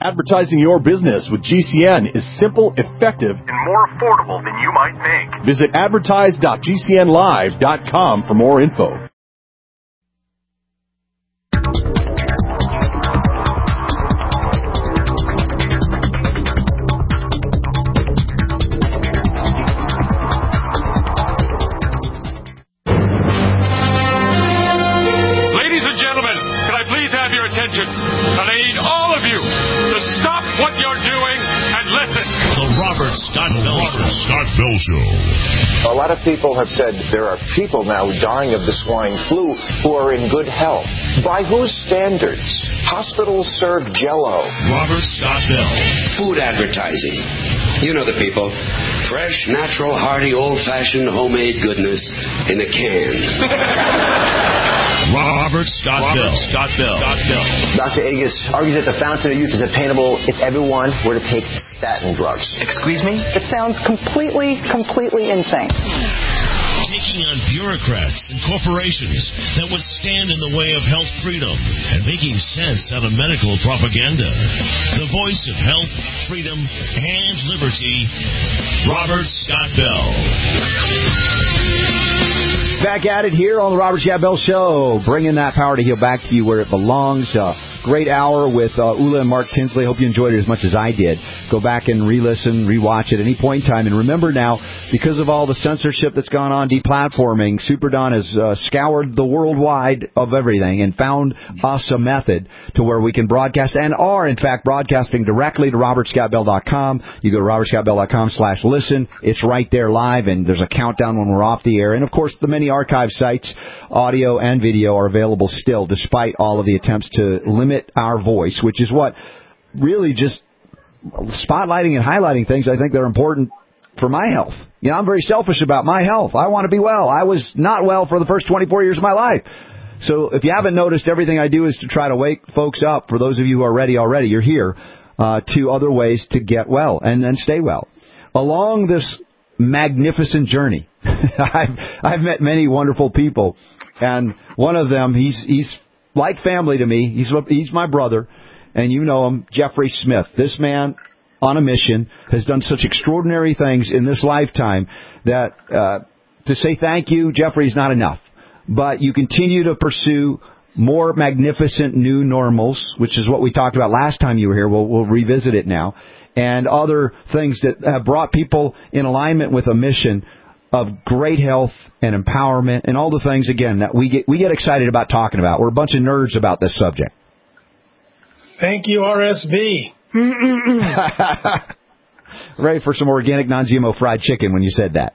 Advertising your business with GCN is simple, effective, and more affordable than you might think. Visit advertise.gcnlive.com for more info. Ladies and gentlemen, can I please have your attention? And I need all of you to stop what you're doing and listen. The Robert Scott Bell Show. A lot of people have said there are people now dying of the swine flu who are in good health. By whose standards? Hospitals serve Jell-O. Robert Scott Bell. Food advertising. You know the people. Fresh, natural, hearty, old-fashioned, homemade goodness in a can. Robert Scott Bell. Dr. Agus argues that the fountain of youth is attainable if everyone were to take statin drugs. Excuse me? It sounds completely insane. Taking on bureaucrats and corporations that would stand in the way of health freedom and making sense out of medical propaganda. The voice of health, freedom, and liberty, Robert Scott Bell. Back at it here on the Robert Scott Bell Show, bringing that power to heal back to you where it belongs. Great hour with Ula and Mark Tinsley. Hope you enjoyed it as much as I did. Go back and re-listen, re-watch at any point in time. And remember now, because of all the censorship that's gone on, deplatforming, Super Don has scoured the worldwide of everything and found us a method to where we can broadcast and are, in fact, broadcasting directly to robertscottbell.com. You go to robertscottbell.com/listen. It's right there live, and there's a countdown when we're off the air. And, of course, the many archive sites, audio and video, are available still, despite all of the attempts to limit our voice, which is what really just spotlighting and highlighting things I think that are important for my health. You know, I'm very selfish about my health. I want to be well. I was not well for the first 24 years of my life. So if you haven't noticed, everything I do is to try to wake folks up. For those of you who are ready already, you're here, to other ways to get well and then stay well. Along this magnificent journey, I've met many wonderful people, and one of them, he's like family to me. He's my brother, and you know him, Jeffrey Smith. This man on a mission has done such extraordinary things in this lifetime that to say thank you, Jeffrey, is not enough. But you continue to pursue more magnificent new normals, which is what we talked about last time you were here. We'll revisit it now, and other things that have brought people in alignment with a mission of great health and empowerment and all the things, again, that we get excited about talking about. We're a bunch of nerds about this subject. Thank you, RSB. Ready for some organic, non-GMO fried chicken when you said that.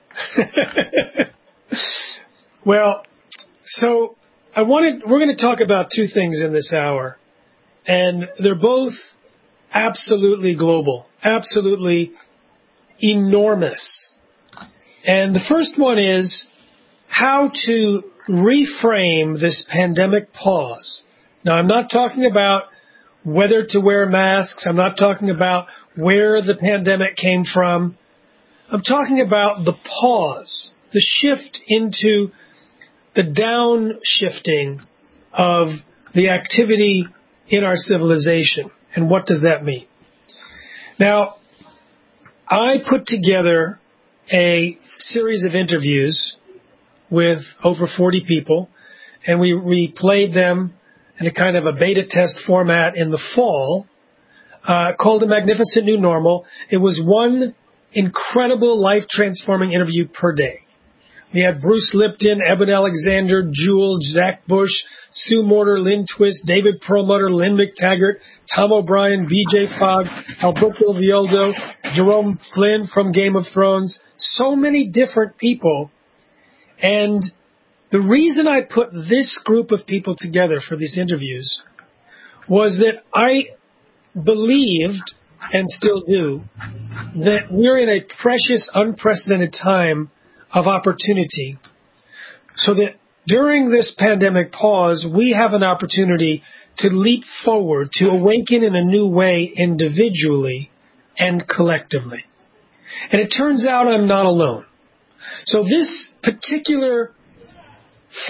Well, so we're going to talk about two things in this hour, and they're both absolutely global, absolutely enormous. And the first one is how to reframe this pandemic pause. Now, I'm not talking about whether to wear masks. I'm not talking about where the pandemic came from. I'm talking about the pause, the shift into the downshifting of the activity in our civilization. And what does that mean? Now, I put together a series of interviews with over 40 people, and we replayed them in a kind of a beta test format in the fall, called A Magnificent New Normal. It was one incredible, life-transforming interview per day. We had Bruce Lipton, Eben Alexander, Jewel, Zach Bush, Sue Morter, Lynn Twist, David Perlmutter, Lynn McTaggart, Tom O'Brien, B.J. Fogg, Alberto Villoldo, Jerome Flynn from Game of Thrones. So many different people. And the reason I put this group of people together for these interviews was that I believed, and still do, that we're in a precious, unprecedented time of opportunity, so that during this pandemic pause, we have an opportunity to leap forward, to awaken in a new way individually and collectively. And it turns out I'm not alone. So this particular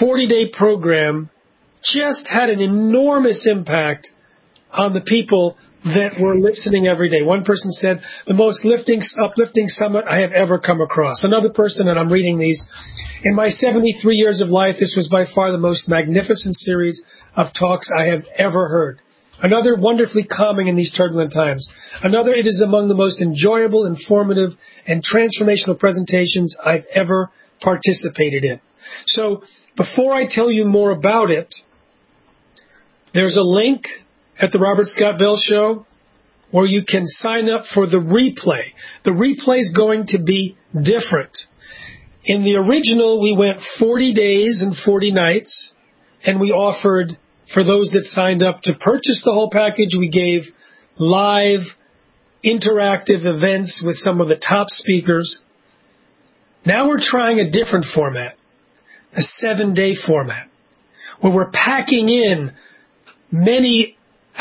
40-day program just had an enormous impact on the people that were listening every day. One person said, the most uplifting summit I have ever come across. Another person, and I'm reading these, in my 73 years of life, this was by far the most magnificent series of talks I have ever heard. Another, wonderfully calming in these turbulent times. Another, it is among the most enjoyable, informative, and transformational presentations I've ever participated in. So, before I tell you more about it, there's a link at the Robert Scott Bell Show where you can sign up for the replay. The replay is going to be different. In the original, we went 40 days and 40 nights, and we offered, for those that signed up to purchase the whole package, we gave live interactive events with some of the top speakers. Now we're trying a different format, a 7-day format, where we're packing in many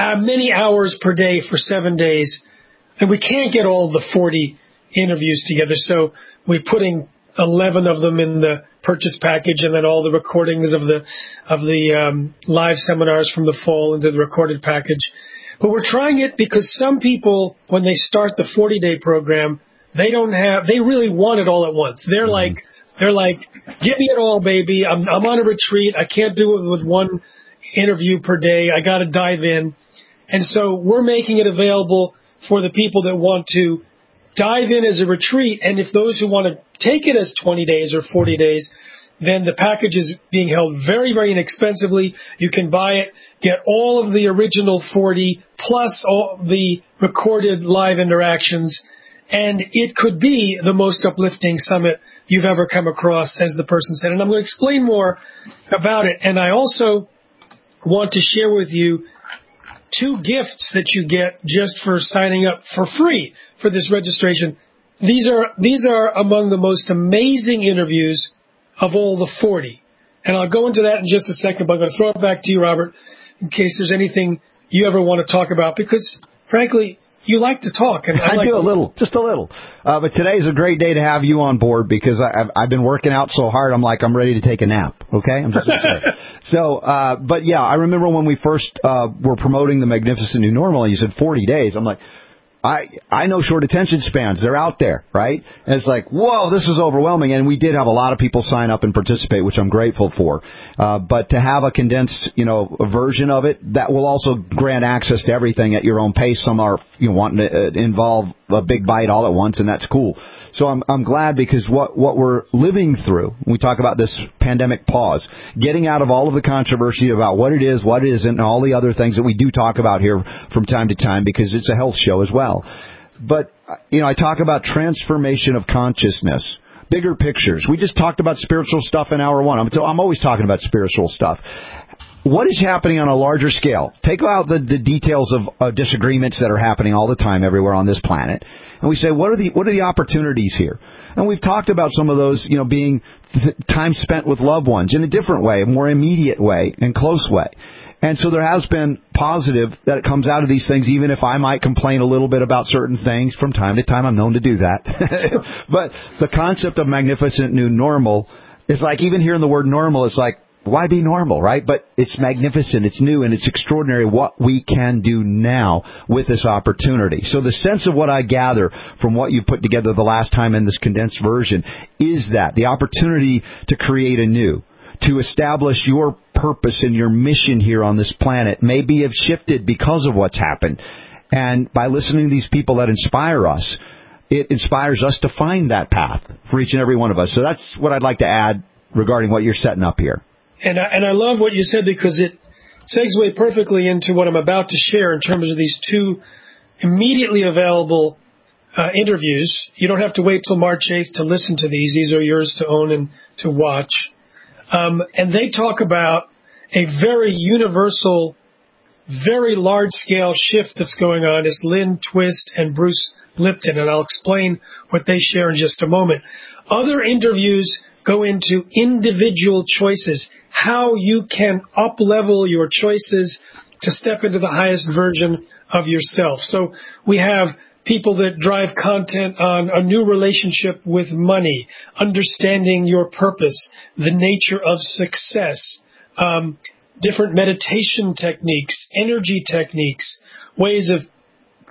hours per day for 7 days, and we can't get all the 40 interviews together, so we're putting 11 of them in the purchase package, and then all the recordings of the live seminars from the fall into the recorded package. But we're trying it because some people, when they start the 40-day program, they really want it all at once. They're like, give me it all, baby. I'm on a retreat. I can't do it with one interview per day. I got to dive in. And so we're making it available for the people that want to dive in as a retreat. And if those who want to take it as 20 days or 40 days, then the package is being held very, very inexpensively. You can buy it, get all of the original 40 plus all the recorded live interactions, and it could be the most uplifting summit you've ever come across, as the person said. And I'm going to explain more about it. And I also want to share with you 2 gifts that you get just for signing up for free for this registration. These are among the most amazing interviews of all the 40. And I'll go into that in just a second, but I'm going to throw it back to you, Robert, in case there's anything you ever want to talk about, because, frankly, you like to talk. And I do a little, just a little. But today's a great day to have you on board, because I've been working out so hard, I'm ready to take a nap, okay? I'm just going to say. So, but yeah, I remember when we first were promoting the Magnificent New Normal, and you said 40 days. I'm like, I know short attention spans. They're out there, right? And it's like, whoa, this is overwhelming. And we did have a lot of people sign up and participate, which I'm grateful for. But to have a condensed, a version of it, that will also grant access to everything at your own pace. Some are wanting to involve a big bite all at once, and that's cool. So I'm glad, because what we're living through, when we talk about this pandemic pause, getting out of all of the controversy about what it is, what it isn't, and all the other things that we do talk about here from time to time, because it's a health show as well. But, I talk about transformation of consciousness, bigger pictures. We just talked about spiritual stuff in hour 1. I'm always talking about spiritual stuff. What is happening on a larger scale? Take out the details of disagreements that are happening all the time everywhere on this planet. And we say, what are the opportunities here? And we've talked about some of those, being time spent with loved ones in a different way, a more immediate way and close way. And so there has been positive that comes out of these things, even if I might complain a little bit about certain things from time to time. I'm known to do that. But the concept of Magnificent New Normal is like, even hearing the word normal, it's like, why be normal, right? But it's magnificent, it's new, and it's extraordinary what we can do now with this opportunity. So the sense of what I gather from what you put together the last time in this condensed version is that the opportunity to create anew, to establish your purpose and your mission here on this planet maybe have shifted because of what's happened. And by listening to these people that inspire us, it inspires us to find that path for each and every one of us. So that's what I'd like to add regarding what you're setting up here. And I love what you said, because it segues perfectly into what I'm about to share in terms of these 2 immediately available interviews. You don't have to wait till March 8th to listen to these. These are yours to own and to watch. And they talk about a very universal, very large-scale shift that's going on. It's Lynn Twist and Bruce Lipton, and I'll explain what they share in just a moment. Other interviews go into individual choices, how you can up-level your choices to step into the highest version of yourself. So we have people that drive content on a new relationship with money, understanding your purpose, the nature of success, different meditation techniques, energy techniques, ways of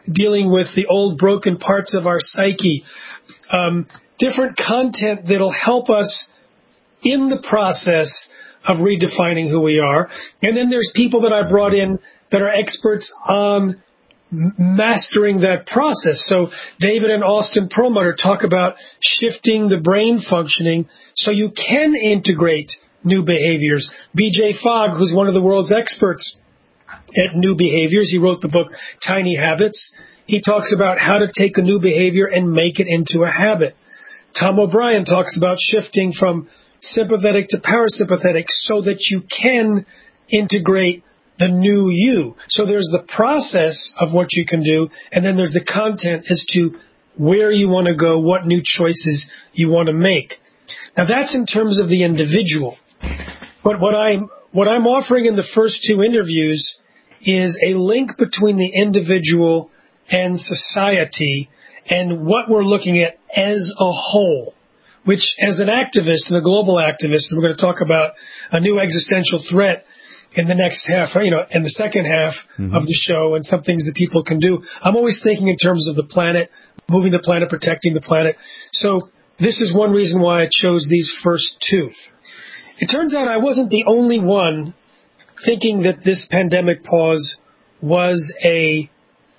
dealing with the old broken parts of our psyche, different content that'll help us in the process of redefining who we are. And then there's people that I brought in that are experts on mastering that process. So David and Austin Perlmutter talk about shifting the brain functioning so you can integrate new behaviors. BJ Fogg, who's one of the world's experts at new behaviors, he wrote the book Tiny Habits. He talks about how to take a new behavior and make it into a habit. Tom O'Brien talks about shifting from sympathetic to parasympathetic so that you can integrate the new you. So there's the process of what you can do, and then there's the content as to where you want to go, what new choices you want to make. Now that's in terms of the individual. But what I'm offering in the first two interviews is a link between the individual and society and what we're looking at as a whole, which as an activist and a global activist, and we're going to talk about a new existential threat in the next half, in the second half of the show, and some things that people can do. I'm always thinking in terms of the planet, moving the planet, protecting the planet. So this is one reason why I chose these first two. It turns out I wasn't the only one thinking that this pandemic pause was a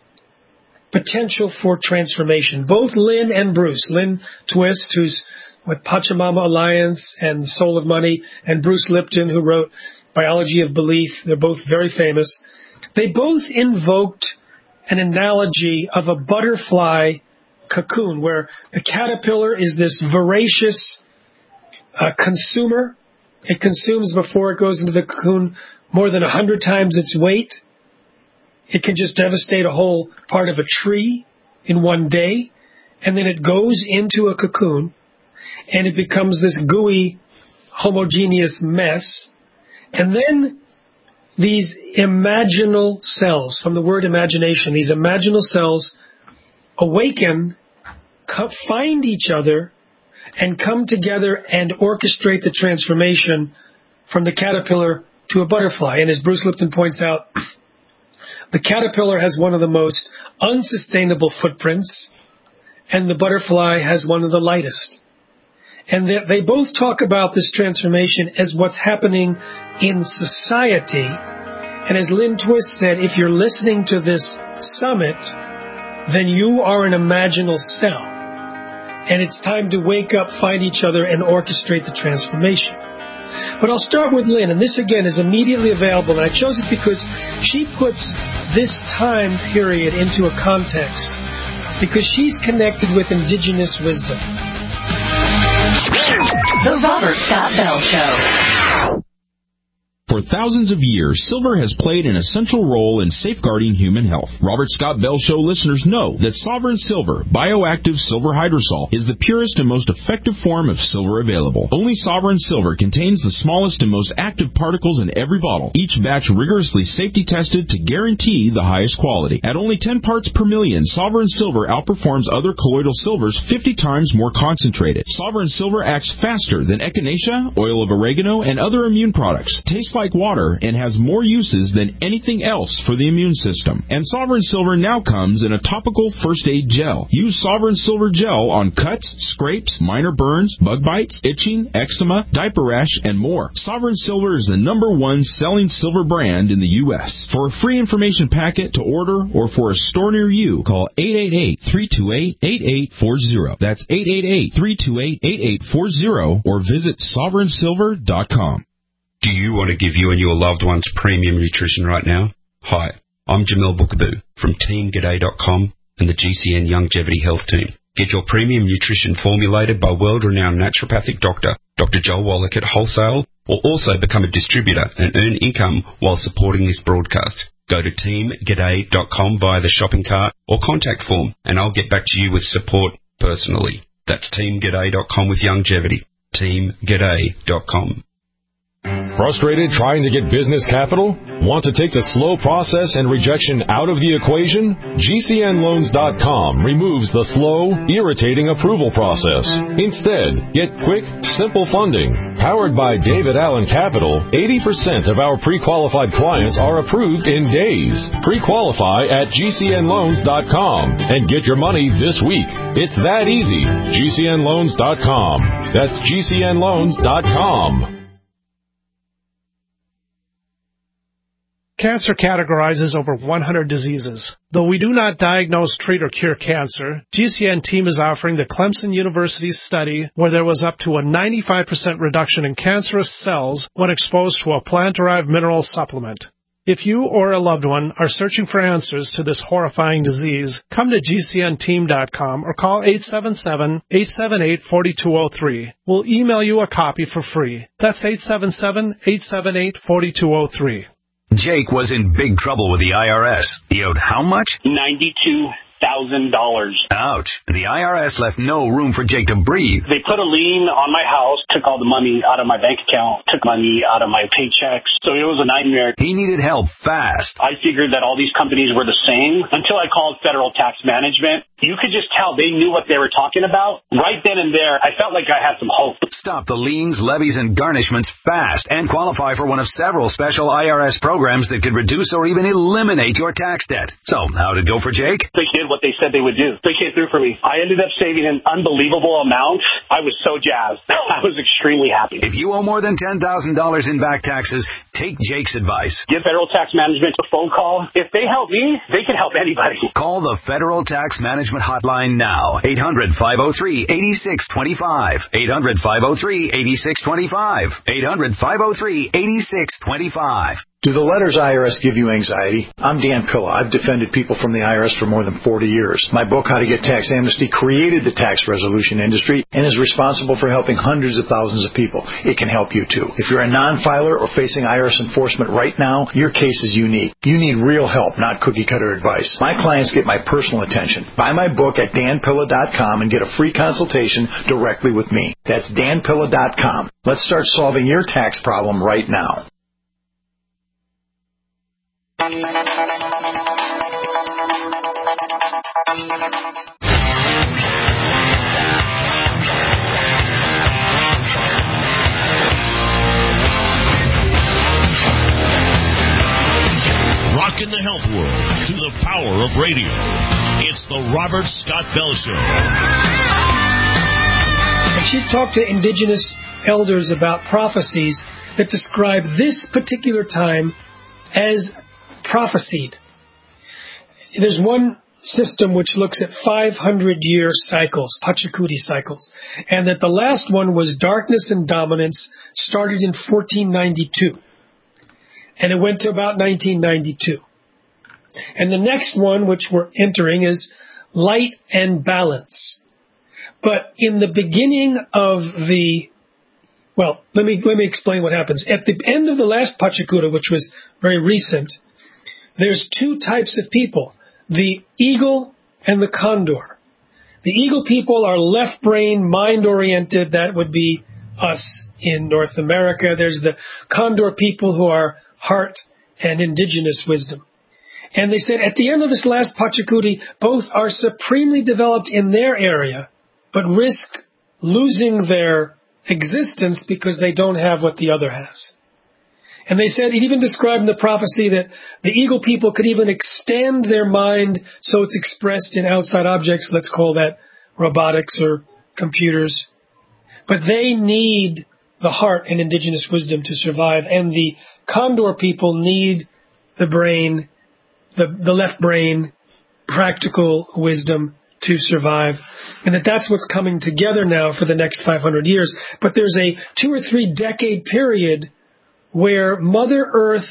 potential for transformation. Both Lynn and Bruce, Lynn Twist, who's with Pachamama Alliance and Soul of Money, and Bruce Lipton, who wrote Biology of Belief. They're both very famous. They both invoked an analogy of a butterfly cocoon, where the caterpillar is this voracious consumer. It consumes before it goes into the cocoon more than 100 times its weight. It can just devastate a whole part of a tree in one day. And then it goes into a cocoon, and it becomes this gooey, homogeneous mess. And then these imaginal cells, from the word imagination, these imaginal cells awaken, find each other, and come together and orchestrate the transformation from the caterpillar to a butterfly. And as Bruce Lipton points out, the caterpillar has one of the most unsustainable footprints, and the butterfly has one of the lightest. And they both talk about this transformation as what's happening in society. And as Lynn Twist said, if you're listening to this summit, then you are an imaginal cell. And it's time to wake up, find each other, and orchestrate the transformation. But I'll start with Lynn, and this again is immediately available, and I chose it because she puts this time period into a context, because she's connected with indigenous wisdom. The Robert Scott Bell Show. For thousands of years, silver has played an essential role in safeguarding human health. Robert Scott Bell Show listeners know that Sovereign Silver, bioactive silver hydrosol, is the purest and most effective form of silver available. Only Sovereign Silver contains the smallest and most active particles in every bottle, each batch rigorously safety tested to guarantee the highest quality. At only 10 parts per million, Sovereign Silver outperforms other colloidal silvers 50 times more concentrated. Sovereign Silver acts faster than echinacea, oil of oregano, and other immune products. Tastes like water and has more uses than anything else for the immune system. And Sovereign Silver now comes in a topical first aid gel. Use Sovereign Silver gel on cuts, scrapes, minor burns, bug bites, itching, eczema, diaper rash, and more. Sovereign Silver is the #1 selling silver brand in the U.S. For a free information packet to order or for a store near you, call 888-328-8840. That's 888-328-8840 or visit sovereignsilver.com. Do you want to give you and your loved ones premium nutrition right now? Hi, I'm Jamel Bookaboo from TeamGaday.com and the GCN Longevity Health Team. Get your premium nutrition formulated by world-renowned naturopathic doctor, Dr. Joel Wallach at Wholesale, or also become a distributor and earn income while supporting this broadcast. Go to TeamGaday.com via the shopping cart or contact form, and I'll get back to you with support personally. That's TeamGaday.com with longevity. TeamGaday.com. Frustrated trying to get business capital? Want to take the slow process and rejection out of the equation? GCNloans.com removes the slow, irritating approval process. Instead, get quick, simple funding. Powered by David Allen Capital, 80% of our pre-qualified clients are approved in days. Pre-qualify at GCNloans.com and get your money this week. It's that easy. GCNloans.com. That's GCNloans.com. Cancer categorizes over 100 diseases. Though we do not diagnose, treat, or cure cancer, GCN team is offering the Clemson University study where there was up to a 95% reduction in cancerous cells when exposed to a plant-derived mineral supplement. If you or a loved one are searching for answers to this horrifying disease, come to GCNteam.com or call 877-878-4203. We'll email you a copy for free. That's 877-878-4203. Jake was in big trouble with the IRS. He owed how much? $92,000. Ouch. The IRS left no room for Jake to breathe. They put a lien on my house, took all the money out of my bank account, took money out of my paychecks. So it was a nightmare. He needed help fast. I figured that all these companies were the same until I called Federal Tax Management. You could just tell they knew what they were talking about. Right then and there, I felt like I had some hope. Stop the liens, levies, and garnishments fast and qualify for one of several special IRS programs that could reduce or even eliminate your tax debt. So, how'd it go for Jake? They did what they said they would do. They came through for me. I ended up saving an unbelievable amount. I was so jazzed. I was extremely happy. If you owe more than $10,000 in back taxes, take Jake's advice. Give Federal Tax Management a phone call. If they help me, they can help anybody. Call the Federal Tax Management hotline now. 800-503-8625. 800-503-8625. 800-503-8625. Do the letters IRS give you anxiety? I'm Dan Pilla. I've defended people from the IRS for more than 40 years. My book, How to Get Tax Amnesty, created the tax resolution industry and is responsible for helping hundreds of thousands of people. It can help you too. If you're a non-filer or facing IRS enforcement right now, your case is unique. You need real help, not cookie-cutter advice. My clients get my personal attention. Buy my book at danpilla.com and get a free consultation directly with me. That's danpilla.com. Let's start solving your tax problem right now. Rocking the health world to the power of radio. It's the Robert Scott Bell Show. And she's talked to indigenous elders about prophecies that describe this particular time as prophesied. There's one system which looks at 500-year cycles, Pachacuti cycles, and that the last one was darkness and dominance, started in 1492, and it went to about 1992. And the next one, which we're entering, is light and balance. But in the beginning of the Well, let me explain what happens. At the end of the last Pachacuti, which was very recent, there's two types of people, the eagle and the condor. The eagle people are left brain, mind-oriented. That would be us in North America. There's the condor people who are heart and indigenous wisdom. And they said at the end of this last Pachacuti, both are supremely developed in their area, but risk losing their existence because they don't have what the other has. And they said, it even described in the prophecy that the eagle people could even extend their mind so it's expressed in outside objects. Let's call that robotics or computers. But they need the heart and indigenous wisdom to survive. And the condor people need the brain, the left brain, practical wisdom to survive. And that's what's coming together now for the next 500 years. But there's a 2 or 3 decade period where Mother Earth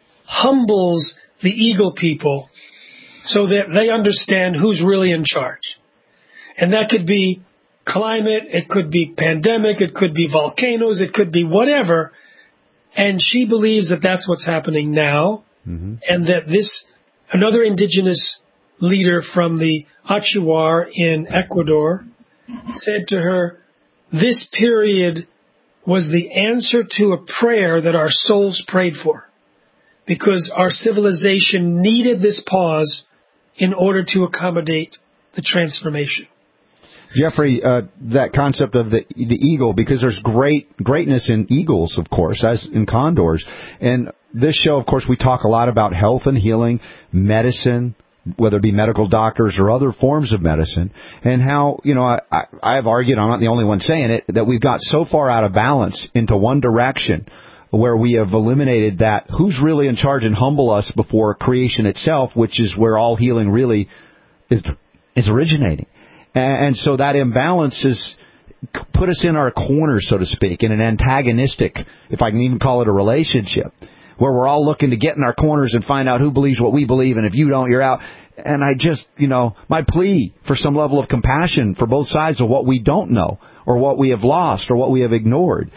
humbles the eagle people so that they understand who's really in charge. And that could be climate, it could be pandemic, it could be volcanoes, it could be whatever. And she believes that that's what's happening now, and that another indigenous leader from the Achuar in Ecuador said to her, this period was the answer to a prayer that our souls prayed for, because our civilization needed this pause in order to accommodate the transformation. Jeffrey, that concept of the eagle, because there's greatness in eagles, of course, as in condors. And this show, of course, we talk a lot about health and healing, medicine, whether it be medical doctors or other forms of medicine, and how, I've argued, I'm not the only one saying it, that we've got so far out of balance into one direction where we have eliminated that who's really in charge and humble us before creation itself, which is where all healing really is originating. And so that imbalance has put us in our corner, so to speak, in an antagonistic, if I can even call it a relationship, where we're all looking to get in our corners and find out who believes what we believe, and if you don't, you're out. And I just, my plea for some level of compassion for both sides of what we don't know, or what we have lost, or what we have ignored.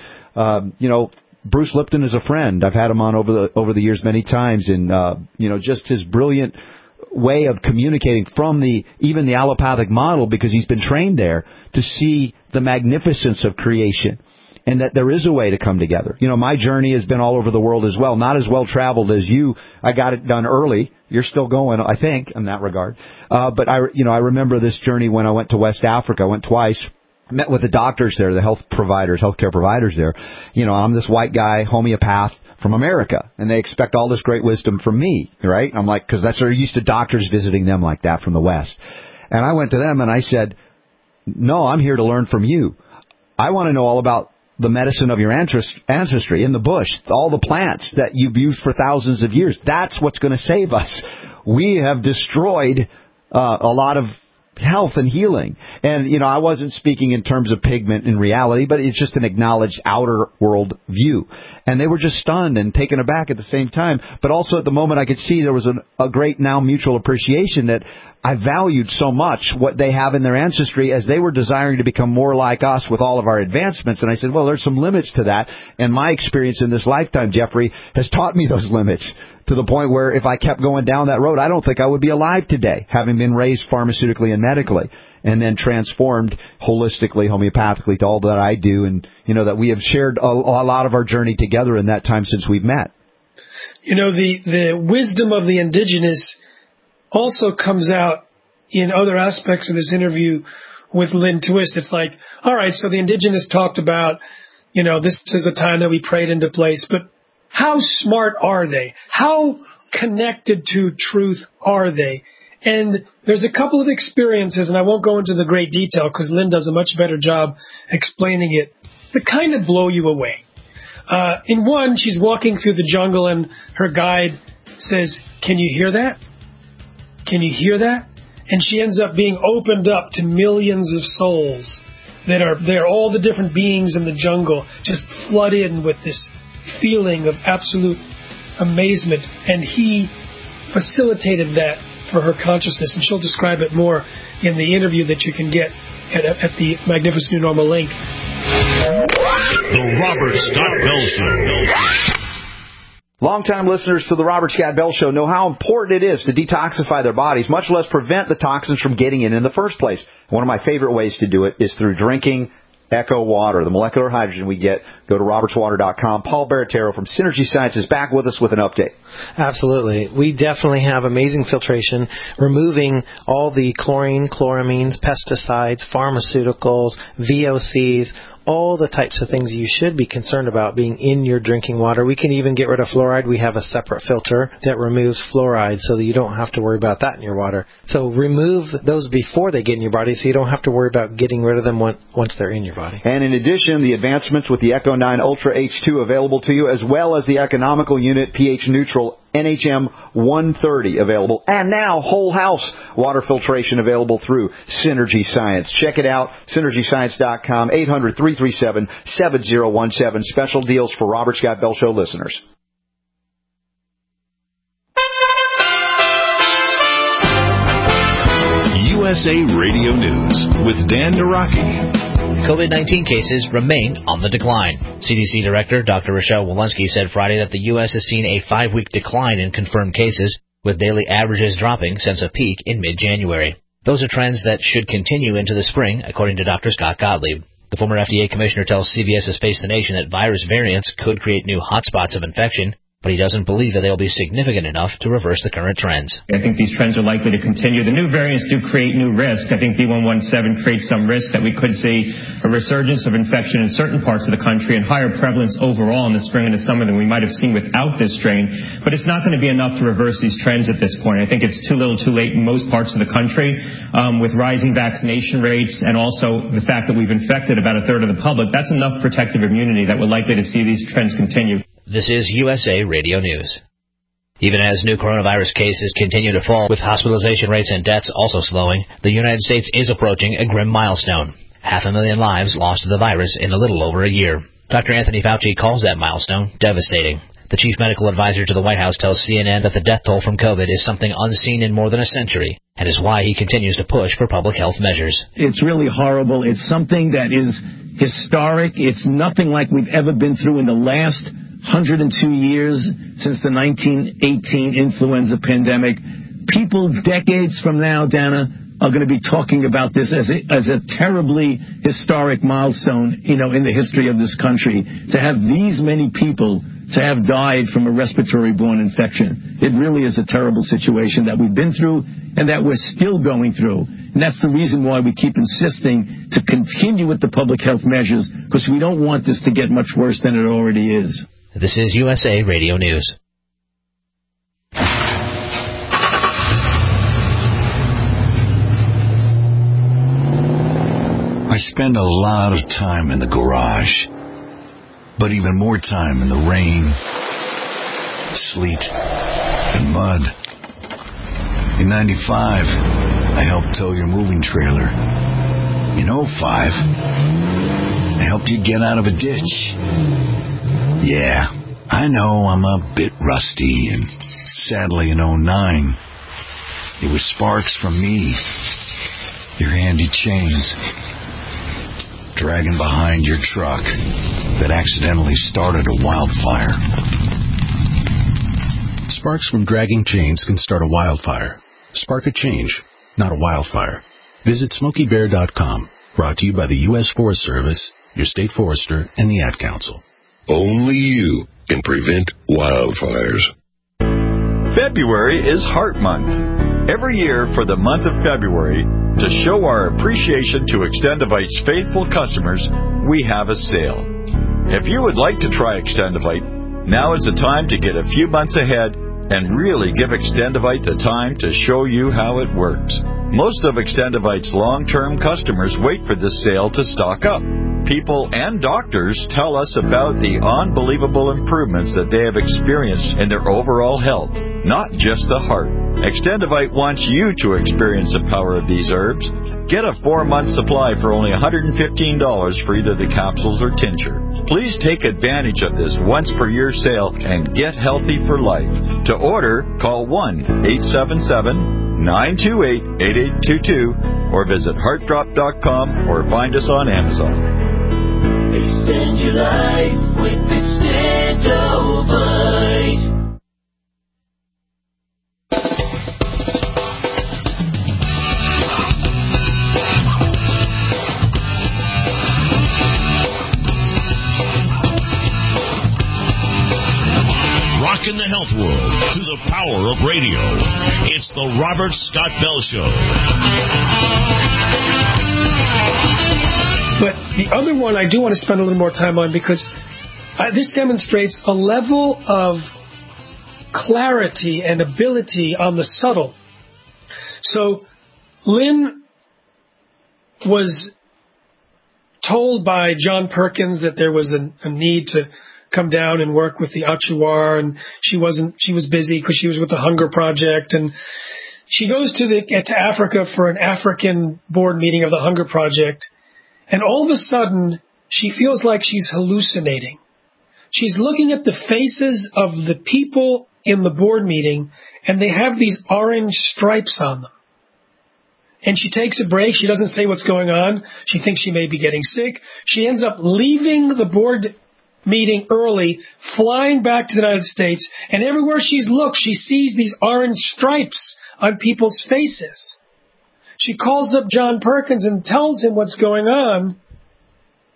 Bruce Lipton is a friend. I've had him on over the years many times, and just his brilliant way of communicating from even the allopathic model, because he's been trained there to see the magnificence of creation, and that there is a way to come together. My journey has been all over the world as well, not as well traveled as you. I got it done early. You're still going, I think, in that regard. But I remember this journey when I went to West Africa. I went twice. Met with the doctors there, the healthcare providers there. I'm this white guy, homeopath from America, and they expect all this great wisdom from me, right? I'm like, because they're used to doctors visiting them like that from the West. And I went to them and I said, no, I'm here to learn from you. I want to know all about the medicine of your ancestry in the bush, all the plants that you've used for thousands of years. That's what's going to save us. We have destroyed a lot of health and healing. And, I wasn't speaking in terms of pigment in reality, but it's just an acknowledged outer world view. And they were just stunned and taken aback at the same time. But also at the moment I could see there was a great now mutual appreciation that I valued so much what they have in their ancestry, as they were desiring to become more like us with all of our advancements. And I said, well, there's some limits to that. And my experience in this lifetime, Jeffrey, has taught me those limits, to the point where if I kept going down that road, I don't think I would be alive today, having been raised pharmaceutically and medically, and then transformed holistically, homeopathically to all that I do. And, that we have shared a lot of our journey together in that time since we've met. The wisdom of the indigenous also comes out in other aspects of this interview with Lynn Twist. It's like, all right, so the indigenous talked about, this is a time that we prayed into place, but how smart are they? How connected to truth are they? And there's a couple of experiences, and I won't go into the great detail because Lynn does a much better job explaining it, that kind of blow you away. In one, she's walking through the jungle and her guide says, "Can you hear that? Can you hear that?" And she ends up being opened up to millions of souls that are there, all the different beings in the jungle, just flood in with this feeling of absolute amazement. And he facilitated that for her consciousness. And she'll describe it more in the interview that you can get at the Magnificent New Normal link. The Robert Scott Bell Show. Longtime listeners to the Robert Scott Bell Show know how important it is to detoxify their bodies, much less prevent the toxins from getting in the first place. One of my favorite ways to do it is through drinking Echo Water, the molecular hydrogen we get. Go to robertswater.com. Paul Baratero from Synergy Science is back with us with an update. Absolutely. We definitely have amazing filtration, removing all the chlorine, chloramines, pesticides, pharmaceuticals, VOCs, all the types of things you should be concerned about being in your drinking water. We can even get rid of fluoride. We have a separate filter that removes fluoride so that you don't have to worry about that in your water. So remove those before they get in your body so you don't have to worry about getting rid of them once they're in your body. And in addition, the advancements with the Echo 9 Ultra H2 available to you, as well as the economical unit pH neutral NHM 130 available, and now whole house water filtration available through Synergy Science. Check it out, synergyscience.com, 800-337-7017. Special deals for Robert Scott Bell Show listeners. USA Radio News with Dan Naraki. COVID-19 cases remain on the decline. CDC Director Dr. Rochelle Walensky said Friday that the U.S. has seen a 5-week decline in confirmed cases, with daily averages dropping since a peak in mid-January. Those are trends that should continue into the spring, according to Dr. Scott Gottlieb. The former FDA commissioner tells CBS's Face the Nation that virus variants could create new hotspots of infection, but he doesn't believe that they'll be significant enough to reverse the current trends. I think these trends are likely to continue. The new variants do create new risk. I think B117 creates some risk that we could see a resurgence of infection in certain parts of the country and higher prevalence overall in the spring and the summer than we might have seen without this strain. But it's not going to be enough to reverse these trends at this point. I think it's too little too late in most parts of the country with rising vaccination rates and also the fact that we've infected about a third of the public. That's enough protective immunity that we're likely to see these trends continue. This is USA Radio News. Even as new coronavirus cases continue to fall, with hospitalization rates and deaths also slowing, the United States is approaching a grim milestone. 500,000 lives lost to the virus in a little over a year. Dr. Anthony Fauci calls that milestone devastating. The chief medical advisor to the White House tells CNN that the death toll from COVID is something unseen in more than a century, and is why he continues to push for public health measures. It's really horrible. It's something that is historic. It's nothing like we've ever been through in the last 102 years since the 1918 influenza pandemic. People decades from now, Dana, are going to be talking about this as a terribly historic milestone, in the history of this country. To have these many people to have died from a respiratory-borne infection. It really is a terrible situation that we've been through and that we're still going through. And that's the reason why we keep insisting to continue with the public health measures, because we don't want this to get much worse than it already is. This is USA Radio News. I spend a lot of time in the garage, but even more time in the rain, sleet, and mud. In 95, I helped tow your moving trailer. In 05, I helped you get out of a ditch. Yeah, I know I'm a bit rusty, and sadly in 09, it was sparks from me, your handy chains, dragging behind your truck that accidentally started a wildfire. Sparks from dragging chains can start a wildfire. Spark a change, not a wildfire. Visit SmokeyBear.com, brought to you by the U.S. Forest Service, your state forester, and the Ad Council. Only you can prevent wildfires. February is Heart Month. Every year for the month of February, to show our appreciation to Extendivite's faithful customers, we have a sale. If you would like to try Extendivite, now is the time to get a few months ahead and really give Extendivite the time to show you how it works. Most of Extendivite's long-term customers wait for this sale to stock up. People and doctors tell us about the unbelievable improvements that they have experienced in their overall health, not just the heart. Extendivite wants you to experience the power of these herbs. Get a 4-month supply for only $115 for either the capsules or tincture. Please take advantage of this once-per-year sale and get healthy for life. To order, call 1-877-928-8822 or visit heartdrop.com or find us on Amazon. Extend your life with Extendivite. Rocking the health world through the power of radio. It's the Robert Scott Bell Show. But the other one I do want to spend a little more time on, because this demonstrates a level of clarity and ability on the subtle. So Lynn was told by John Perkins that there was a need to come down and work with the Achuar, and she was busy because she was with the Hunger Project, and she goes to Africa for an African board meeting of the Hunger Project, and all of a sudden she feels like she's hallucinating. She's looking at the faces of the people in the board meeting, and they have these orange stripes on them. And she takes a break. She doesn't say what's going on. She thinks she may be getting sick. She ends up leaving the board meeting early, flying back to the United States, and everywhere she's looked, she sees these orange stripes on people's faces. She calls up John Perkins and tells him what's going on,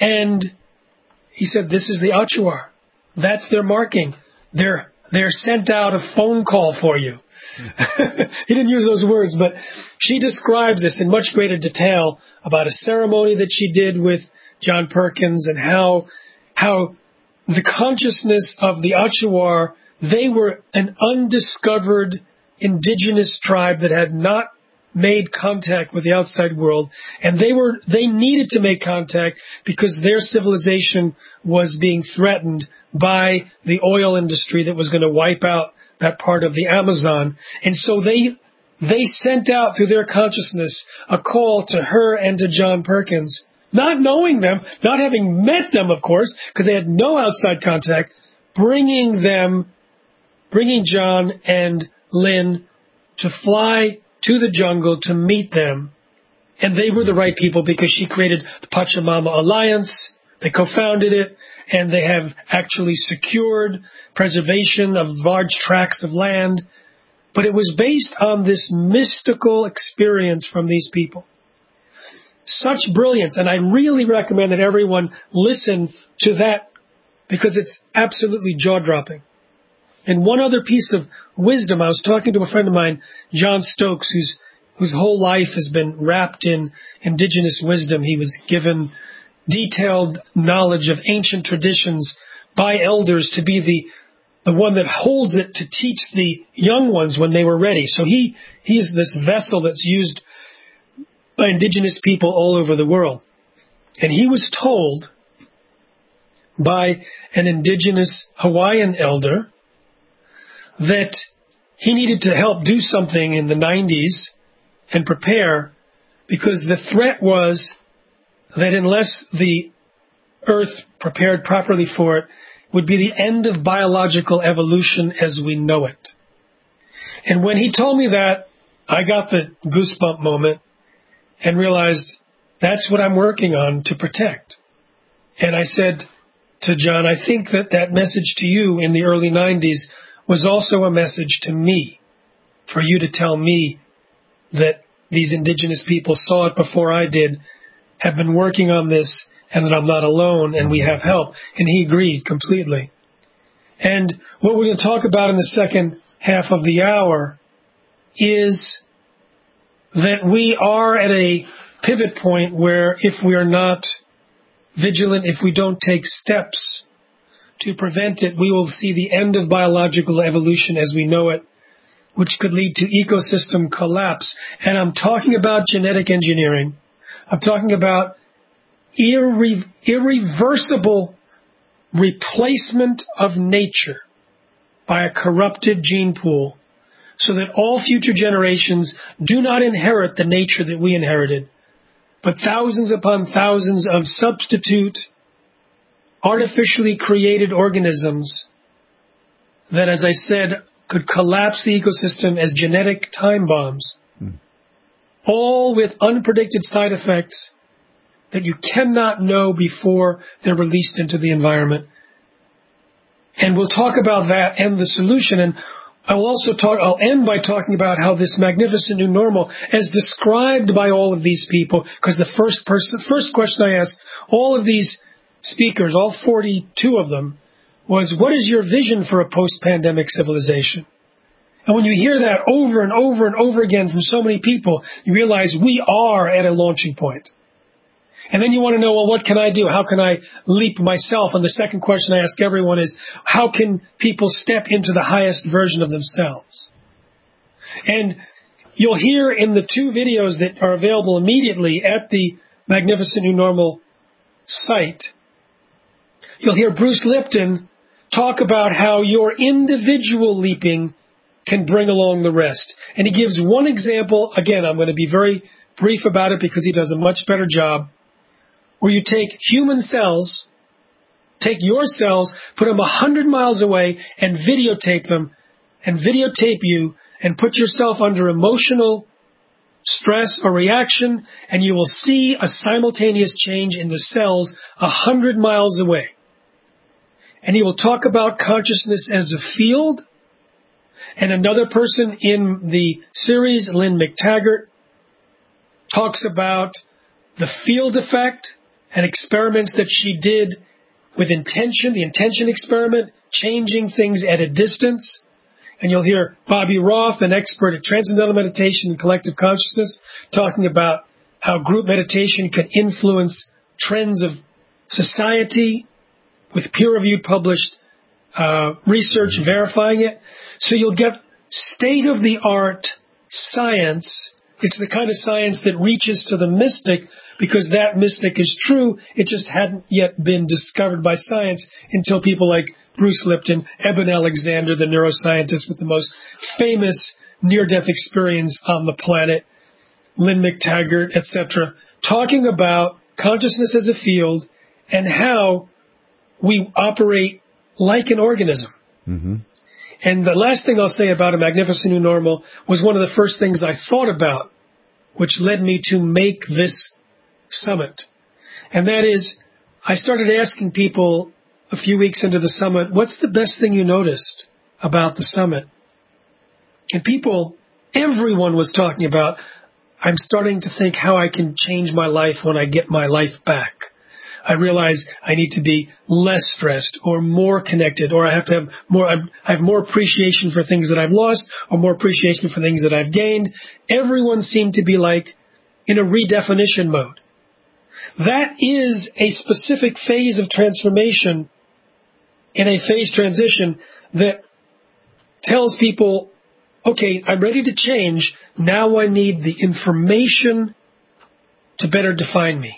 And he said, this is the Achuar. That's their marking. They're sent out a phone call for you. He didn't use those words, but she describes this in much greater detail about a ceremony that she did with John Perkins and how the consciousness of the Achuar, they were an undiscovered indigenous tribe that had not made contact with the outside world, and they needed to make contact because their civilization was being threatened by the oil industry that was going to wipe out that part of the Amazon. And so they sent out through their consciousness a call to her and to John Perkins, not knowing them, not having met them, of course, because they had no outside contact, bringing John and Lynn to fly to the jungle to meet them. And they were the right people because she created the Pachamama Alliance. They co-founded it, and they have actually secured preservation of large tracts of land. But it was based on this mystical experience from these people. Such brilliance, and I really recommend that everyone listen to that because it's absolutely jaw-dropping. And one other piece of wisdom, I was talking to a friend of mine, John Stokes, whose whole life has been wrapped in indigenous wisdom. He was given detailed knowledge of ancient traditions by elders to be the one that holds it to teach the young ones when they were ready. So he is this vessel that's used by indigenous people all over the world. And he was told by an indigenous Hawaiian elder that he needed to help do something in the 90s and prepare, because the threat was that unless the Earth prepared properly for it, would be the end of biological evolution as we know it. And when he told me that, I got the goosebump moment and realized that's what I'm working on to protect. And I said to John, I think that message to you in the early 90s was also a message to me, for you to tell me that these indigenous people saw it before I did, have been working on this, and that I'm not alone, and we have help. And he agreed completely. And what we're going to talk about in the second half of the hour is that we are at a pivot point where if we are not vigilant, if we don't take steps to prevent it, we will see the end of biological evolution as we know it, which could lead to ecosystem collapse. And I'm talking about genetic engineering. I'm talking about irreversible replacement of nature by a corrupted gene pool so that all future generations do not inherit the nature that we inherited, but thousands upon thousands of substitute artificially created organisms that, as I said, could collapse the ecosystem as genetic time bombs, all with unpredicted side effects that you cannot know before they're released into the environment. And we'll talk about that and the solution. And I'll end by talking about how this magnificent new normal, as described by all of these people, because the first question I asked all of these speakers, all 42 of them, was, what is your vision for a post-pandemic civilization? And when you hear that over and over and over again from so many people, you realize we are at a launching point. And then you want to know, well, what can I do? How can I leap myself? And the second question I ask everyone is, how can people step into the highest version of themselves? And you'll hear in the two videos that are available immediately at the Magnificent New Normal site, you'll hear Bruce Lipton talk about how your individual leaping can bring along the rest. And he gives one example. Again, I'm going to be very brief about it because he does a much better job, where you take human cells, take your cells, put them 100 miles away and videotape them, and videotape you, and put yourself under emotional stress or reaction, and you will see a simultaneous change in the cells 100 miles away. And he will talk about consciousness as a field. And another person in the series, Lynn McTaggart, talks about the field effect and experiments that she did with intention, the intention experiment, changing things at a distance. And you'll hear Bobby Roth, an expert at transcendental meditation and collective consciousness, talking about how group meditation can influence trends of society with peer-reviewed published research verifying it. So you'll get state-of-the-art science. It's the kind of science that reaches to the mystic because that mystic is true. It just hadn't yet been discovered by science until people like Bruce Lipton, Eben Alexander, the neuroscientist with the most famous near-death experience on the planet, Lynn McTaggart, etc., talking about consciousness as a field and how we operate like an organism. Mm-hmm. And the last thing I'll say about A Magnificent New Normal was one of the first things I thought about, which led me to make this summit. And that is, I started asking people a few weeks into the summit, what's the best thing you noticed about the summit? And people, everyone was talking about, I'm starting to think how I can change my life when I get my life back. I realize I need to be less stressed or more connected, or I have to have more, I have more appreciation for things that I've lost or more appreciation for things that I've gained. Everyone seemed to be like in a redefinition mode. That is a specific phase of transformation in a phase transition that tells people, okay, I'm ready to change. Now I need the information to better define me.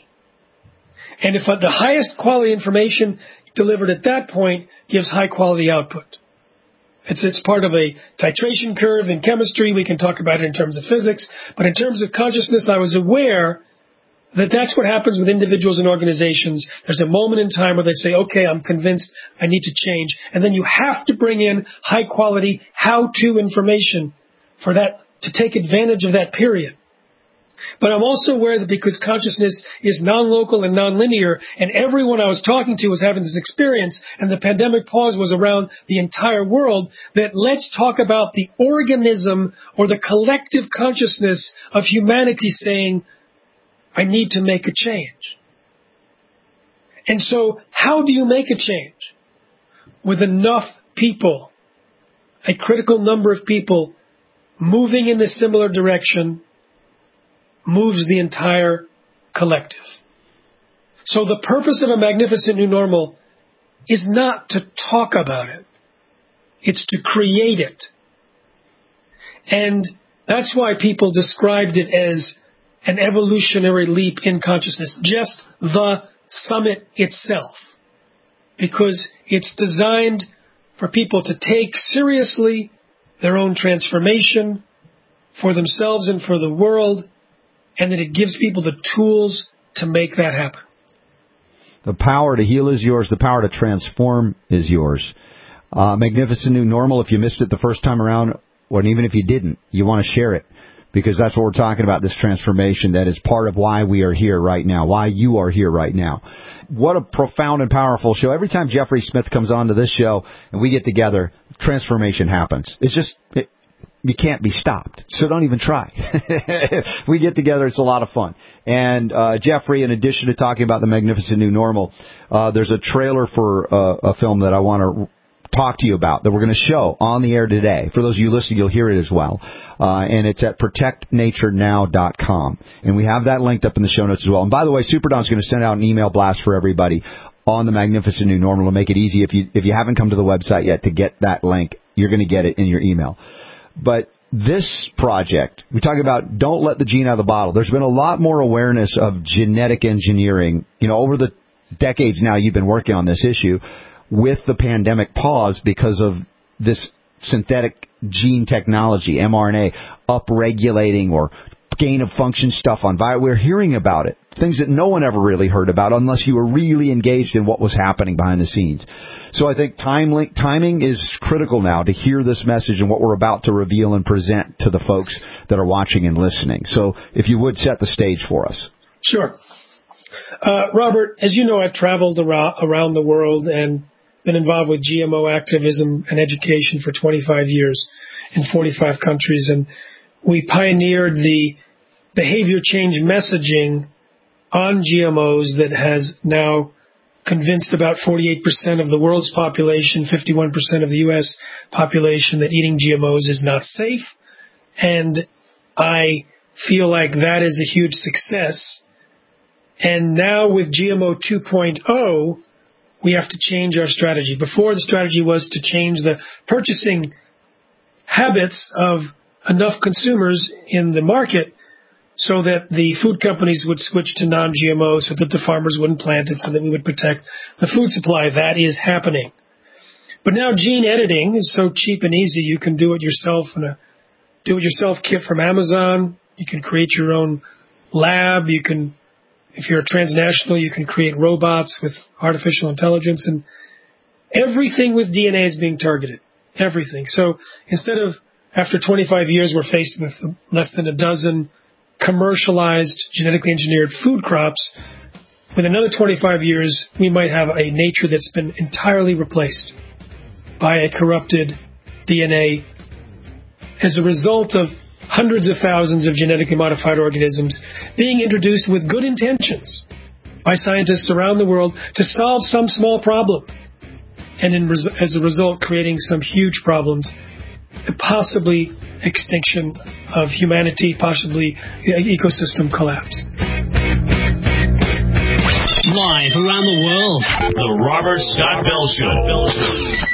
And if the highest quality information delivered at that point gives high quality output. It's part of a titration curve in chemistry. We can talk about it in terms of physics. But in terms of consciousness, I was aware that that's what happens with individuals and organizations. There's a moment in time where they say, okay, I'm convinced I need to change. And then you have to bring in high quality how-to information for that to take advantage of that period. But I'm also aware that because consciousness is non-local and non-linear, and everyone I was talking to was having this experience, and the pandemic pause was around the entire world, that let's talk about the organism or the collective consciousness of humanity saying, I need to make a change. And so how do you make a change? With enough people, a critical number of people moving in a similar direction, moves the entire collective. So the purpose of A Magnificent New Normal is not to talk about it. It's to create it. And that's why people described it as an evolutionary leap in consciousness, just the summit itself. Because it's designed for people to take seriously their own transformation for themselves and for the world, and that it gives people the tools to make that happen. The power to heal is yours. The power to transform is yours. Magnificent New Normal, if you missed it the first time around, or even if you didn't, you want to share it. Because that's what we're talking about, this transformation that is part of why we are here right now, why you are here right now. What a profound and powerful show. Every time Jeffrey Smith comes on to this show and we get together, transformation happens. It's just... you can't be stopped, so don't even try. We get together, it's a lot of fun. And Jeffrey, in addition to talking about The Magnificent New Normal, there's a trailer for a film that I want to talk to you about that we're going to show on the air today. For those of you listening, you'll hear it as well. And it's at protectnaturenow.com. And we have that linked up in the show notes as well. And by the way, Superdon's going to send out an email blast for everybody on The Magnificent New Normal to make it easy. If you haven't come to the website yet to get that link, you're going to get it in your email. But this project, we talk about don't let the gene out of the bottle. There's been a lot more awareness of genetic engineering. You know, over the decades now you've been working on this issue with the pandemic pause because of this synthetic gene technology, mRNA, upregulating or gain-of-function stuff on virus. We're hearing about it, things that no one ever really heard about unless you were really engaged in what was happening behind the scenes. So I think timing is critical now to hear this message and what we're about to reveal and present to the folks that are watching and listening. So if you would set the stage for us. Sure. Robert, as you know, I've traveled around the world and been involved with GMO activism and education for 25 years in 45 countries. And we pioneered the behavior change messaging on GMOs that has now convinced about 48% of the world's population, 51% of the U.S. population that eating GMOs is not safe. And I feel like that is a huge success. And now with GMO 2.0, we have to change our strategy. Before, the strategy was to change the purchasing habits of enough consumers in the market so that the food companies would switch to non-GMO, so that the farmers wouldn't plant it, so that we would protect the food supply. That is happening. But now gene editing is so cheap and easy. You can do it yourself in a do-it-yourself kit from Amazon. You can create your own lab. You can, if you're a transnational, you can create robots with artificial intelligence. And everything with DNA is being targeted. Everything. So instead of, after 25 years, we're faced with less than a dozen commercialized, genetically engineered food crops, with another 25 years, we might have a nature that's been entirely replaced by a corrupted DNA as a result of hundreds of thousands of genetically modified organisms being introduced with good intentions by scientists around the world to solve some small problem, and as a result creating some huge problems, possibly extinction of humanity, possibly ecosystem collapse. Live around the world, The Robert Scott Bell Show.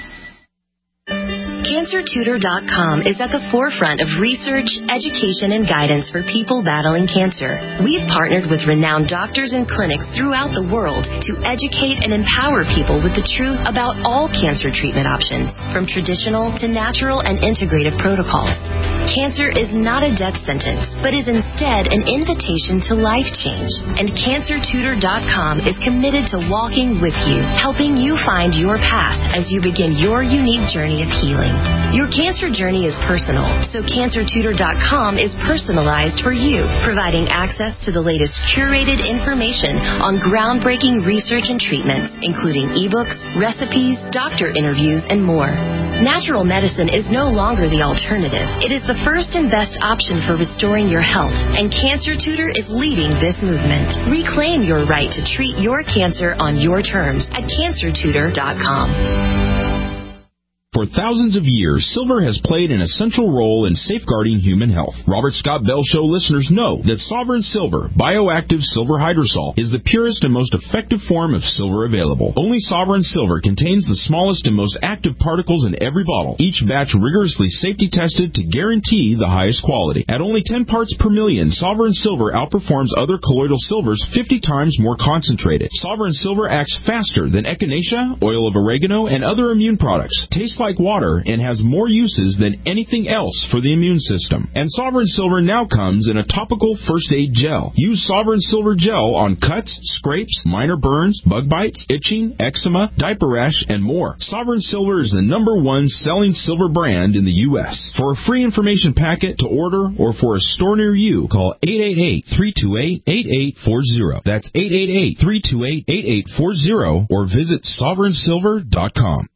CancerTutor.com is at the forefront of research, education, and guidance for people battling cancer. We've partnered with renowned doctors and clinics throughout the world to educate and empower people with the truth about all cancer treatment options, from traditional to natural and integrative protocols. Cancer is not a death sentence, but is instead an invitation to life change. And CancerTutor.com is committed to walking with you, helping you find your path as you begin your unique journey of healing. Your cancer journey is personal, so CancerTutor.com is personalized for you, providing access to the latest curated information on groundbreaking research and treatments, including ebooks, recipes, doctor interviews, and more. Natural medicine is no longer the alternative. It is the first and best option for restoring your health, and Cancer Tutor is leading this movement. Reclaim your right to treat your cancer on your terms at CancerTutor.com. For thousands of years, silver has played an essential role in safeguarding human health. Robert Scott Bell Show listeners know that Sovereign Silver, bioactive silver hydrosol, is the purest and most effective form of silver available. Only Sovereign Silver contains the smallest and most active particles in every bottle, each batch rigorously safety tested to guarantee the highest quality. At only 10 parts per million, Sovereign Silver outperforms other colloidal silvers 50 times more concentrated. Sovereign Silver acts faster than echinacea, oil of oregano, and other immune products. Tastes like water and has more uses than anything else for the immune system. And Sovereign Silver now comes in a topical first aid gel. Use Sovereign Silver gel on cuts, scrapes, minor burns, bug bites, itching, eczema, diaper rash, and more. Sovereign Silver is the #1 selling silver brand in the U.S. For a free information packet to order or for a store near you, call 888-328-8840. That's 888-328-8840 or visit SovereignSilver.com.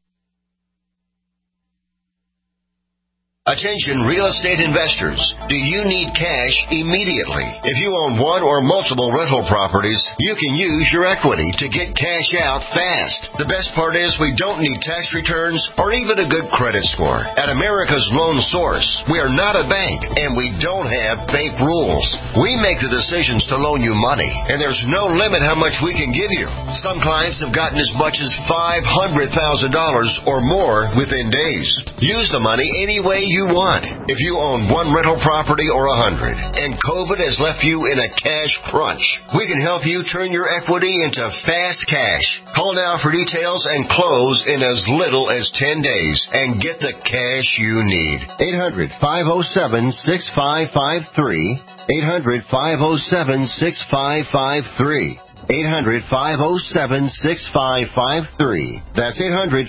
Attention real estate investors. Do you need cash immediately? If you own one or multiple rental properties, you can use your equity to get cash out fast. The best part is we don't need tax returns or even a good credit score. At America's Loan Source, we are not a bank and we don't have bank rules. We make the decisions to loan you money, and there's no limit how much we can give you. Some clients have gotten as much as $500,000 or more within days. Use the money any way you want. If you own one rental property or 100 and COVID has left you in a cash crunch, we can help you turn your equity into fast cash. Call now for details and close in as little as 10 days and get the cash you need. 800-507-6553. 800-507-6553. 800-507-6553. That's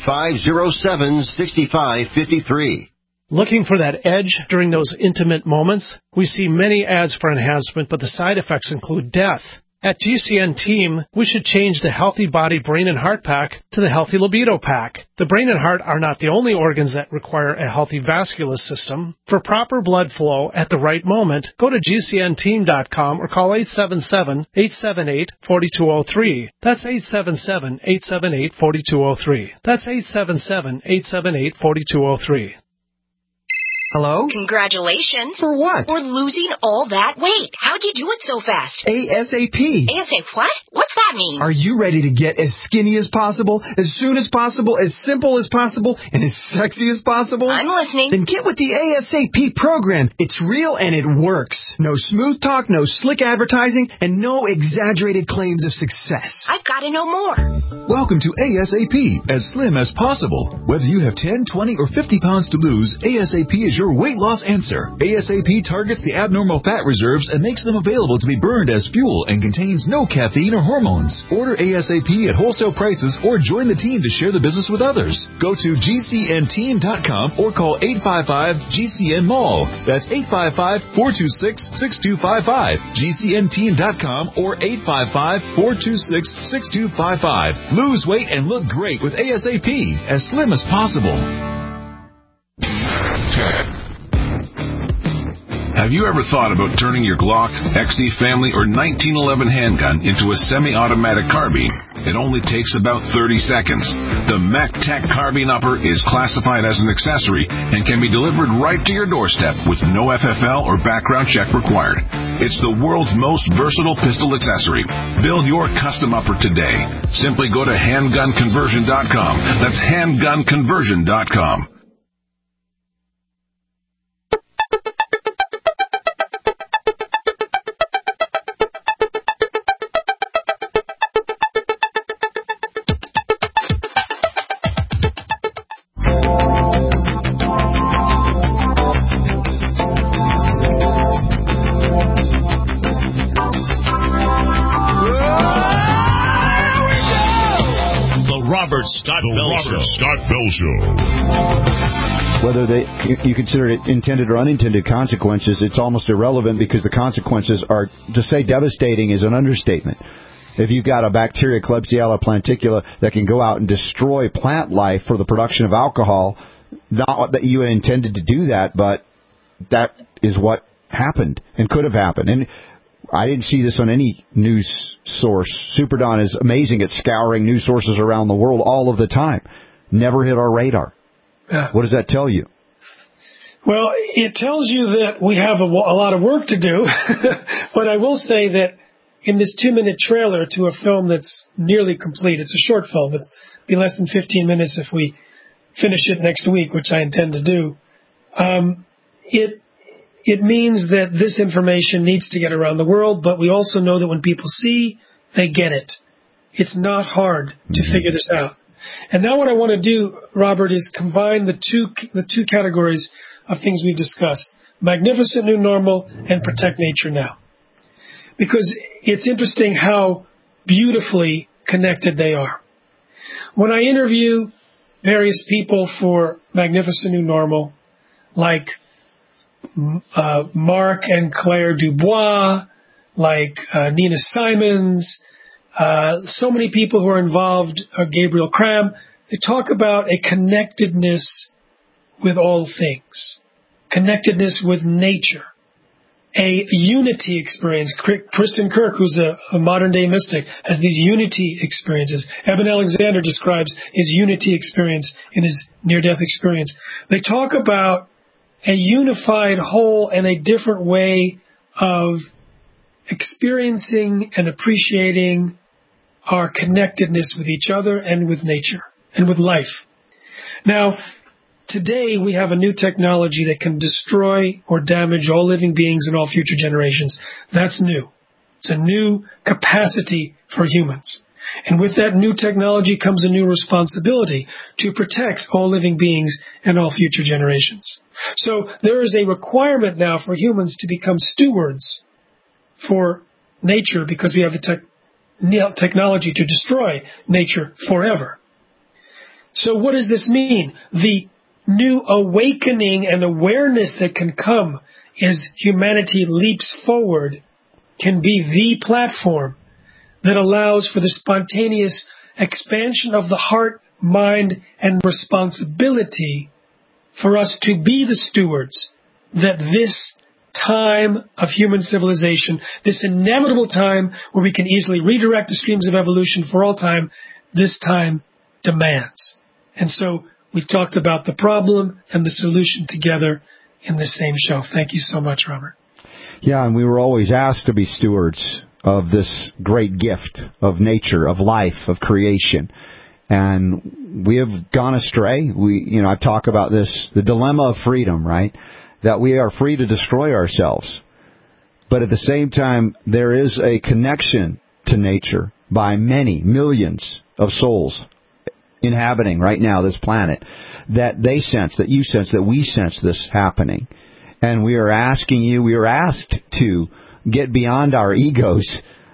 800-507-6553. Looking for that edge during those intimate moments? We see many ads for enhancement, but the side effects include death. At GCN Team, we should change the Healthy Body, Brain, and Heart Pack to the Healthy Libido Pack. The brain and heart are not the only organs that require a healthy vascular system. For proper blood flow at the right moment, go to GCNteam.com or call 877-878-4203. That's 877-878-4203. That's 877-878-4203. Hello? Congratulations. For what? For losing all that weight. How'd you do it so fast? ASAP. ASAP what? What's that mean? Are you ready to get as skinny as possible, as soon as possible, as simple as possible, and as sexy as possible? I'm listening. Then get with the ASAP program. It's real and it works. No smooth talk, no slick advertising, and no exaggerated claims of success. I've got to know more. Welcome to ASAP, as slim as possible. Whether you have 10, 20, or 50 pounds to lose, ASAP is your weight loss answer. ASAP targets the abnormal fat reserves and makes them available to be burned as fuel and contains no caffeine or hormones. Order ASAP at wholesale prices or join the team to share the business with others. Go to GCNteam.com or call 855-GCN-MALL. That's 855-426-6255. GCNteam.com or 855-426-6255. Lose weight and look great with ASAP, as slim as possible. Have you ever thought about turning your Glock, XD Family, or 1911 handgun into a semi-automatic carbine? It only takes about 30 seconds. The MacTac Carbine Upper is classified as an accessory and can be delivered right to your doorstep with no FFL or background check required. It's the world's most versatile pistol accessory. Build your custom upper today. Simply go to handgunconversion.com. That's handgunconversion.com. Scott Bell Show. Whether you consider it intended or unintended consequences, it's almost irrelevant because the consequences are, to say devastating is an understatement. If you've got a bacteria, Klebsiella planticula, that can go out and destroy plant life for the production of alcohol, not that you intended to do that, but that is what happened and could have happened. And I didn't see this on any news source. Super Don is amazing at scouring news sources around the world all of the time. Never hit our radar. Yeah. What does that tell you? Well, it tells you that we have a lot of work to do. But I will say that in this 2-minute trailer to a film that's nearly complete, it's a short film. It'll be less than 15 minutes if we finish it next week, which I intend to do. It means that this information needs to get around the world, but we also know that when people see, they get it. It's not hard to figure this out. And now what I want to do, Robert, is combine the two categories of things we've discussed, Magnificent New Normal and Protect Nature Now. Because it's interesting how beautifully connected they are. When I interview various people for Magnificent New Normal, like Mark and Claire Dubois, like Nina Simons, so many people who are involved, Gabriel Cram, they talk about a connectedness with all things, connectedness with nature, a unity experience. Kristen Kirk, who's a modern-day mystic, has these unity experiences. Eben Alexander describes his unity experience in his near-death experience. They talk about a unified whole and a different way of experiencing and appreciating our connectedness with each other and with nature and with life. Now, today we have a new technology that can destroy or damage all living beings and all future generations. That's new. It's a new capacity for humans. And with that new technology comes a new responsibility to protect all living beings and all future generations. So there is a requirement now for humans to become stewards for nature because we have the technology to destroy nature forever. So what does this mean? The new awakening and awareness that can come as humanity leaps forward can be the platform that allows for the spontaneous expansion of the heart, mind, and responsibility for us to be the stewards that this time of human civilization, this inevitable time where we can easily redirect the streams of evolution for all time, this time demands. And so we talked about the problem and the solution together in the same show. Thank you so much, Robert. Yeah, and we were always asked to be stewards of this great gift of nature, of life, of creation. And we have gone astray. I talk about this, the dilemma of freedom, right? That we are free to destroy ourselves. But at the same time, there is a connection to nature by many millions of souls inhabiting right now this planet, that they sense, that you sense, that we sense this happening. And we are asking you, we are asked to get beyond our egos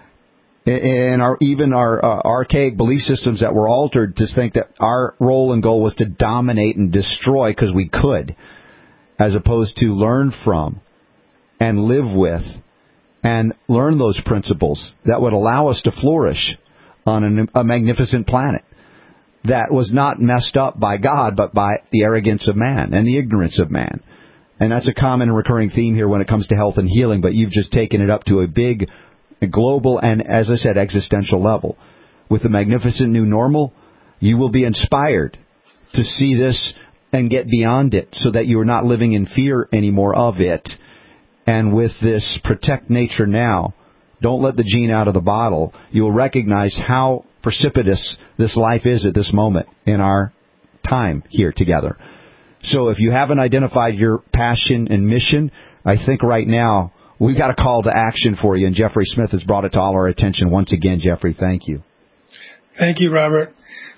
and our archaic belief systems that were altered to think that our role and goal was to dominate and destroy because we could, as opposed to learn from and live with and learn those principles that would allow us to flourish on a magnificent planet that was not messed up by God, but by the arrogance of man and the ignorance of man. And that's a common and recurring theme here when it comes to health and healing, but you've just taken it up to a big global and, as I said, existential level. With the magnificent new normal, you will be inspired to see this and get beyond it so that you are not living in fear anymore of it. And with this protect nature now, don't let the genie out of the bottle, you will recognize how precipitous this life is at this moment in our time here together. So if you haven't identified your passion and mission, I think right now we've got a call to action for you, and Jeffrey Smith has brought it to all our attention once again. Jeffrey, thank you. Thank you, Robert.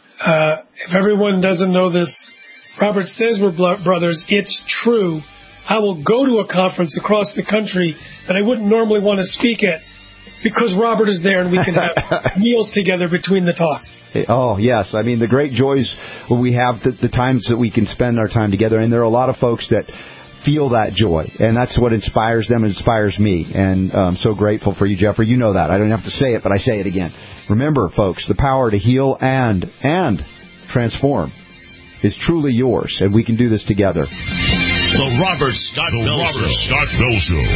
If everyone doesn't know this, Robert says we're brothers. It's true. I will go to a conference across the country that I wouldn't normally want to speak at because Robert is there and we can have meals together between the talks. Oh, yes. I mean, the great joys when we have the times that we can spend our time together. And there are a lot of folks that feel that joy. And that's what inspires them and inspires me. And I'm so grateful for you, Jeffrey. You know that. I don't have to say it, but I say it again. Remember, folks, the power to heal and transform is truly yours. And we can do this together. The Robert Scott Bell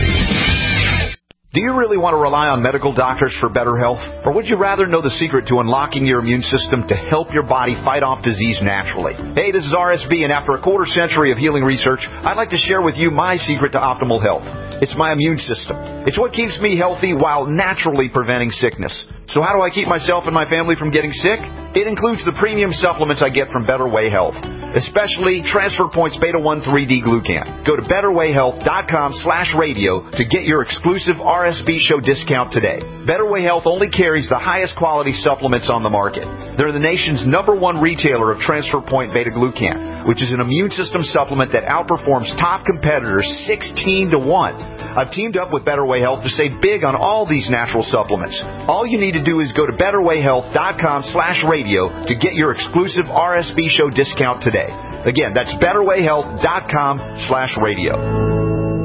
Show. Do you really want to rely on medical doctors for better health? Or would you rather know the secret to unlocking your immune system to help your body fight off disease naturally? Hey, this is RSB, and after a quarter century of healing research, I'd like to share with you my secret to optimal health. It's my immune system. It's what keeps me healthy while naturally preventing sickness. So how do I keep myself and my family from getting sick? It includes the premium supplements I get from Better Way Health, especially Transfer Points Beta 1 3D Glucan. Go to betterwayhealth.com/radio to get your exclusive RSB show discount today. Better Way Health only carries the highest quality supplements on the market. They're the nation's #1 retailer of Transfer Point Beta Glucan, which is an immune system supplement that outperforms top competitors 16-1. I've teamed up with Better Way Health to save big on all these natural supplements. All you need to do is go to betterwayhealth.com/radio to get your exclusive RSB show discount today. Again, that's betterwayhealth.com/radio.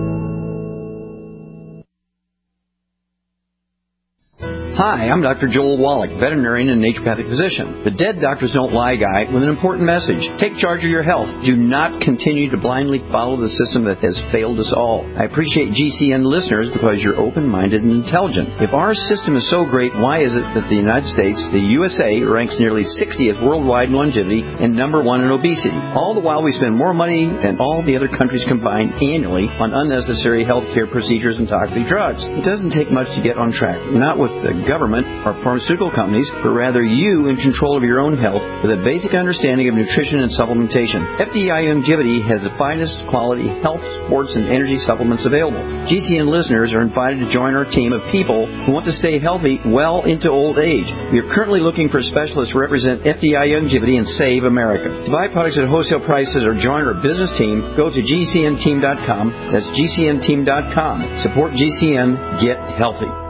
Hi, I'm Dr. Joel Wallach, veterinarian and naturopathic physician. The Dead Doctors Don't Lie guy with an important message. Take charge of your health. Do not continue to blindly follow the system that has failed us all. I appreciate GCN listeners because you're open-minded and intelligent. If our system is so great, why is it that the United States, the USA, ranks nearly 60th worldwide in longevity and #1 in obesity? All the while we spend more money than all the other countries combined annually on unnecessary healthcare procedures and toxic drugs. It doesn't take much to get on track. Not with the government or pharmaceutical companies, but rather you in control of your own health with a basic understanding of nutrition and supplementation. FDI Longevity has the finest quality health, sports, and energy supplements available. GCN listeners are invited to join our team of people who want to stay healthy well into old age. We are currently looking for specialists to represent FDI Longevity and Save America. To buy products at wholesale prices or join our business team, go to GCNteam.com. That's GCNteam.com. Support GCN. Get healthy.